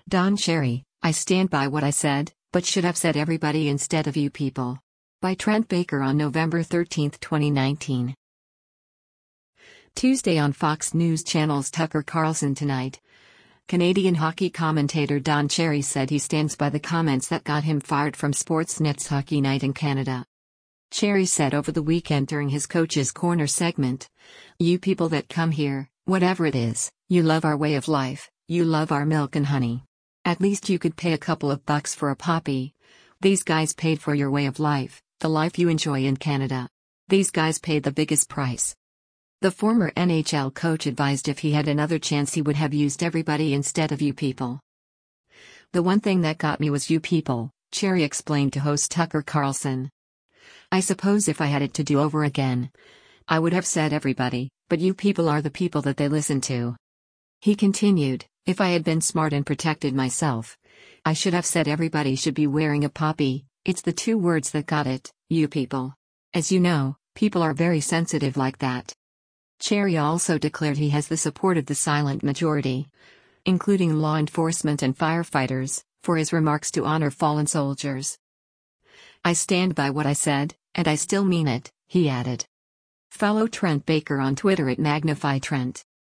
Don Cherry, I stand by what I said, but should have said everybody instead of you people. By Trent Baker on November 13, 2019. Tuesday on Fox News Channel's Tucker Carlson Tonight. Canadian hockey commentator Don Cherry said he stands by the comments that got him fired from Sportsnet's Hockey Night in Canada. Cherry said over the weekend during his Coach's Corner segment, "You people that come here, whatever it is, you love our way of life, you love our milk and honey. At least you could pay a couple of bucks for a poppy. These guys paid for your way of life, the life you enjoy in Canada. These guys paid the biggest price." The former NHL coach advised if he had another chance he would have used everybody instead of you people. "The one thing that got me was you people," Cherry explained to host Tucker Carlson. "I suppose if I had it to do over again, I would have said everybody, but you people are the people that they listen to." He continued, "If I had been smart and protected myself, I should have said everybody should be wearing a poppy. It's the two words that got it, you people. As you know, people are very sensitive like that." Cherry also declared he has the support of the silent majority, including law enforcement and firefighters, for his remarks to honor fallen soldiers. "I stand by what I said, and I still mean it," he added. Follow Trent Baker on Twitter at MagnifyTrent.